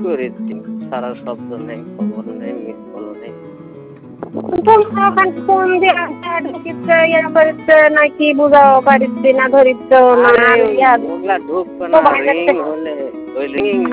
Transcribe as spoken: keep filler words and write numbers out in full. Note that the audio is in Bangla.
করেছি, সারা শব্দ নেই, খবর নেই, মিস কল নেই। ফোন দিয়ে ঢুকিচ্ছে ইয়া করিচ্ছে নাকি বুঝাও পারিচ্ছি না ধরিচ্ছ না ওগুলা ঢুকবে না, রিং হলে ওই রিং